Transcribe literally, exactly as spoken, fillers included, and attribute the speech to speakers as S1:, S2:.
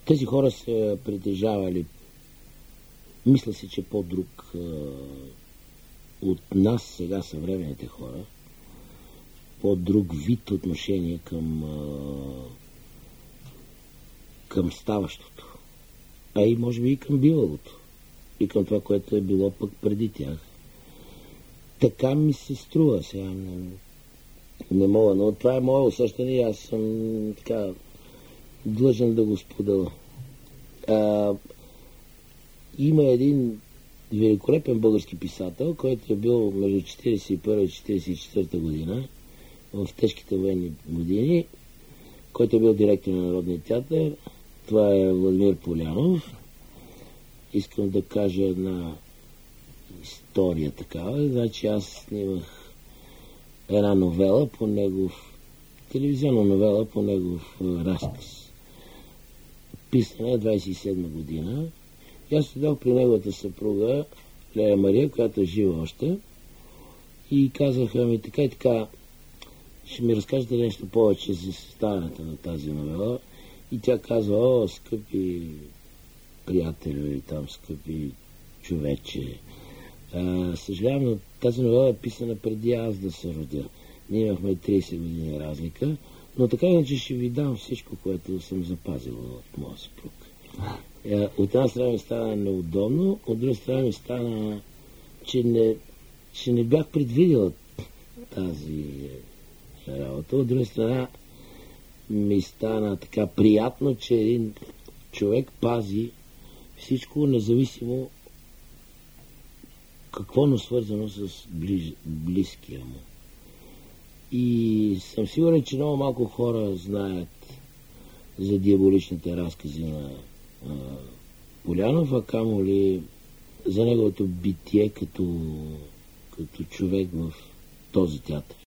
S1: Тези хора са притежавали, мисля си, че по-друг а, от нас сега съвременните хора, по-друг вид отношение към, а, към ставащото. А и може би и към бивалото. И към това, което е било пък преди тях. Така ми се струва сега. Не, не мога, но това е мое усещане и аз съм така длъжен да го споделя. А, има един великолепен български писател, който е бил между четиридесет и първа и четиридесет и четвърта година, в тежките военни години, който е бил директор на Народния театър. Това е Владимир Полянов. Искам да кажа една история такава. Значи аз снимах една новела по негов, телевизионна новела по негов разказ. Писана е двадесет и седма година. И аз седах при неговата съпруга, Лея Мария, която е жива още, и казаха ми така и така, ще ми разкажете нещо повече за съставянето на тази новела. И тя казва: о, скъпи приятели и там, скъпи човече, а, съжалявам, но тази новела е писана преди аз да се родя. Ние имахме тридесет години разлика, но така иначе ще ви дам всичко, което съм запазил от моя съпруг. От една страна ми стана неудобно, от друга страна ми стана, че не, че не бях предвидел тази работа. От друга страна ми стана така приятно, че един човек пази всичко, независимо какво, но свързано с ближ, близкия му. И съм сигурен, че много малко хора знаят за диаболичните разкази на а, Полянов, а камо ли за неговото битие като, като човек в този театър.